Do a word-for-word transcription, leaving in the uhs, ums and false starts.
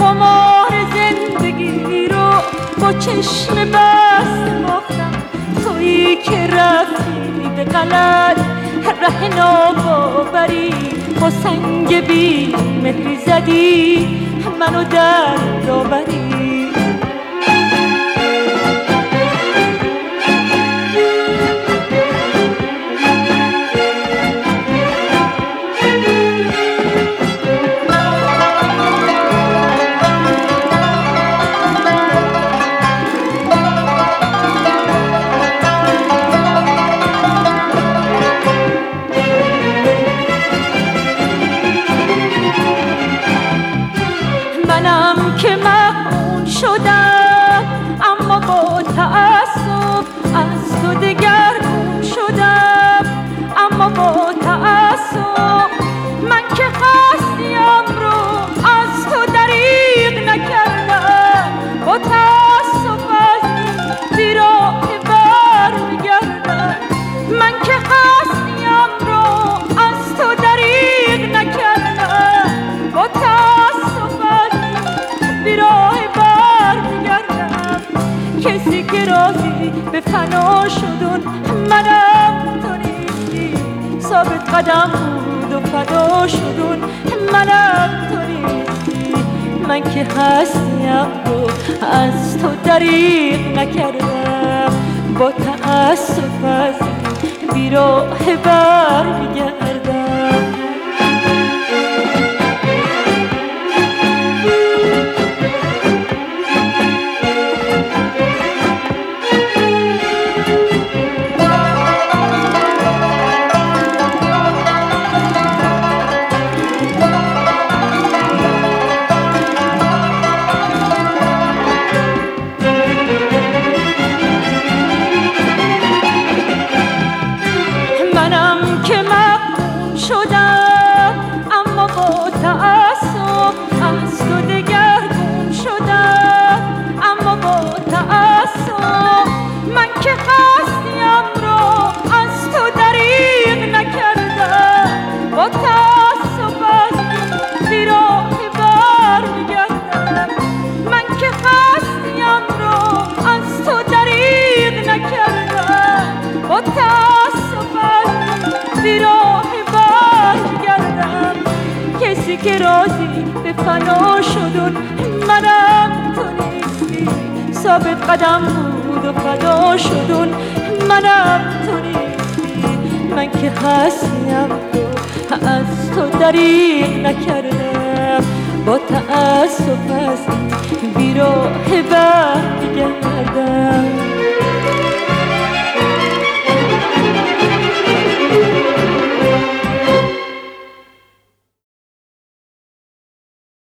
خمار زندگی رو با چشم بسته باختم. تویی که رفتی به غلط ره ناباوری، با سنگ بی مهری زدی منو در داوری. منم که مغبون شدم اما با تعصب، از تو دگرگون شدم اما با تعصب. من که خواستیم رو از تو دریغ نکردم، با تعصب از این بیراه بر میگردم. من که خواستیم رو از تو دریغ نکردم، با تعصب بیراه بر میگردم. کسی که راضی به فنا شدون منم تو نیستی، ثابت قدم بود و فدا شدون منم تو نیستی. من که هستیم رو از تو دریغ نکردم، با تعصب از بیراه بر میگردم. منم که مغبون شدم اما با تعصب، از تو دگرگون شدم اما با تعصب. من که خواستیم رو از تو دریغ نکردم، با تعصب از بیراه بر میگردم. من که خواستیم رو از تو دریغ نکردم، با تعصب بیراه برگردم. کسی که راضی به فنا شدون منم تو نیستی، ثابت قدم بود و فدا شدون منم تو نیستی. من که هستیم رو از تو دریغ نکردم، با تعصب از بیراه برگردم.